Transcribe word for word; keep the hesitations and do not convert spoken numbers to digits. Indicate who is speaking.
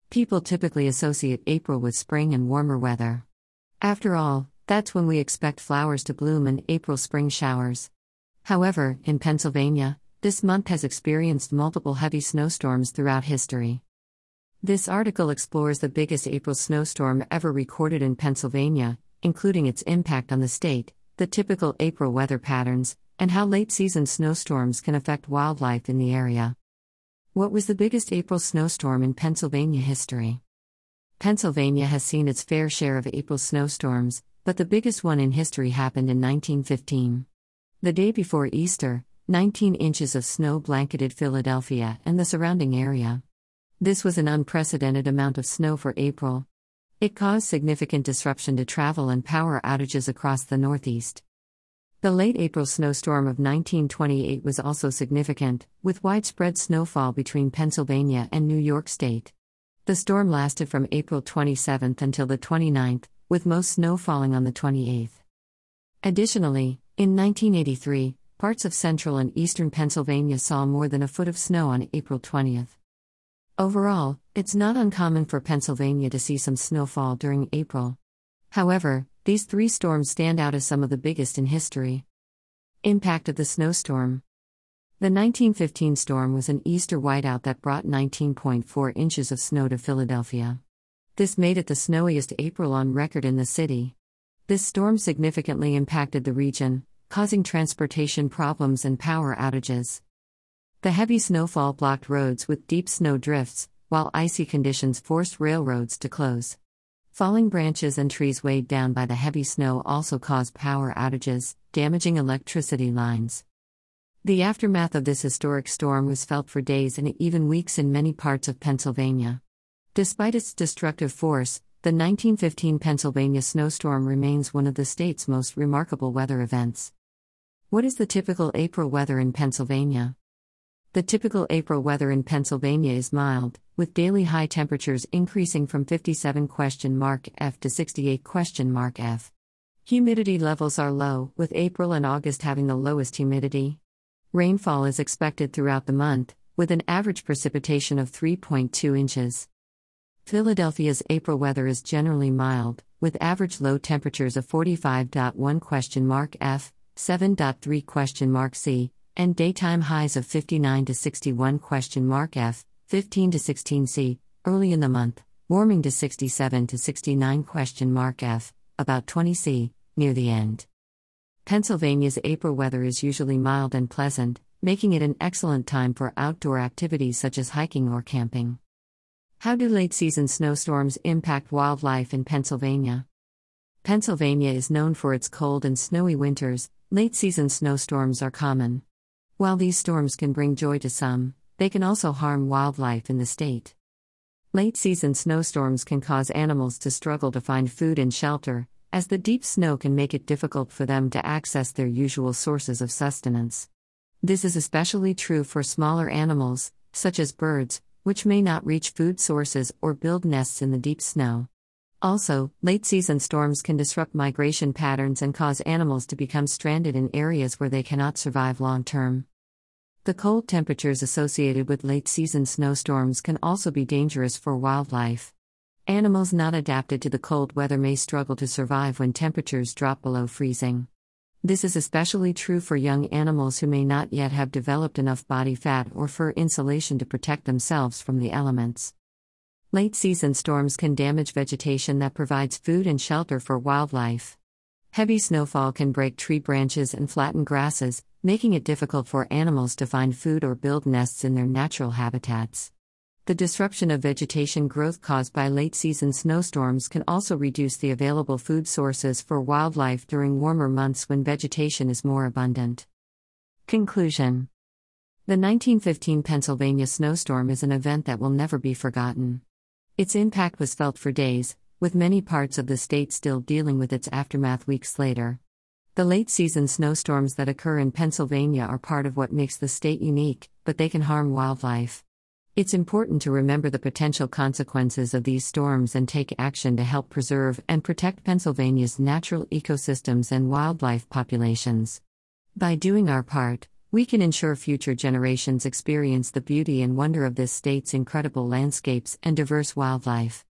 Speaker 1: People typically associate April with spring and warmer weather. After all, that's when we expect flowers to bloom and April spring showers. However, in Pennsylvania, this month has experienced multiple heavy snowstorms throughout history. This article explores the biggest April snowstorm ever recorded in Pennsylvania, including its impact on the state, the typical April weather patterns, and how late-season snowstorms can affect wildlife in the area. What was the biggest April snowstorm in Pennsylvania history? Pennsylvania has seen its fair share of April snowstorms, but the biggest one in history happened in nineteen fifteen. The day before Easter, nineteen inches of snow blanketed Philadelphia and the surrounding area. This was an unprecedented amount of snow for April. It caused significant disruption to travel and power outages across the Northeast. The late April snowstorm of nineteen twenty-eight was also significant, with widespread snowfall between Pennsylvania and New York State. The storm lasted from April twenty-seventh until the twenty-ninth, with most snow falling on the twenty-eighth. Additionally, in nineteen eighty-three, parts of central and eastern Pennsylvania saw more than a foot of snow on April twentieth. Overall, it's not uncommon for Pennsylvania to see some snowfall during April. However, these three storms stand out as some of the biggest in history. Impact of the snowstorm. The nineteen fifteen storm was an Easter whiteout that brought nineteen point four inches of snow to Philadelphia. This made it the snowiest April on record in the city. This storm significantly impacted the region, causing transportation problems and power outages. The heavy snowfall blocked roads with deep snow drifts, while icy conditions forced railroads to close. Falling branches and trees weighed down by the heavy snow also caused power outages, damaging electricity lines. The aftermath of this historic storm was felt for days and even weeks in many parts of Pennsylvania. Despite its destructive force, the nineteen fifteen Pennsylvania snowstorm remains one of the state's most remarkable weather events. What is the typical April weather in Pennsylvania? The typical April weather in Pennsylvania is mild, with daily high temperatures increasing from fifty-seven F to sixty-eight F. Humidity levels are low, with April and August having the lowest humidity. Rainfall is expected throughout the month, with an average precipitation of three point two inches. Philadelphia's April weather is generally mild, with average low temperatures of forty-five point one F, seven point three C, and daytime highs of fifty-nine to sixty-one F, fifteen to sixteen C, early in the month, warming to sixty-seven to sixty-nine F, about twenty C, near the end. Pennsylvania's April weather is usually mild and pleasant, making it an excellent time for outdoor activities such as hiking or camping. How do late-season snowstorms impact wildlife in Pennsylvania? Pennsylvania is known for its cold and snowy winters. Late-season snowstorms are common. While these storms can bring joy to some, they can also harm wildlife in the state. Late-season snowstorms can cause animals to struggle to find food and shelter, as the deep snow can make it difficult for them to access their usual sources of sustenance. This is especially true for smaller animals, such as birds, which may not reach food sources or build nests in the deep snow. Also, late-season storms can disrupt migration patterns and cause animals to become stranded in areas where they cannot survive long-term. The cold temperatures associated with late-season snowstorms can also be dangerous for wildlife. Animals not adapted to the cold weather may struggle to survive when temperatures drop below freezing. This is especially true for young animals who may not yet have developed enough body fat or fur insulation to protect themselves from the elements. Late-season storms can damage vegetation that provides food and shelter for wildlife. Heavy snowfall can break tree branches and flatten grasses, making it difficult for animals to find food or build nests in their natural habitats. The disruption of vegetation growth caused by late-season snowstorms can also reduce the available food sources for wildlife during warmer months when vegetation is more abundant. Conclusion. The nineteen fifteen Pennsylvania snowstorm is an event that will never be forgotten. Its impact was felt for days, with many parts of the state still dealing with its aftermath weeks later. The late-season snowstorms that occur in Pennsylvania are part of what makes the state unique, but they can harm wildlife. It's important to remember the potential consequences of these storms and take action to help preserve and protect Pennsylvania's natural ecosystems and wildlife populations. By doing our part, we can ensure future generations experience the beauty and wonder of this state's incredible landscapes and diverse wildlife.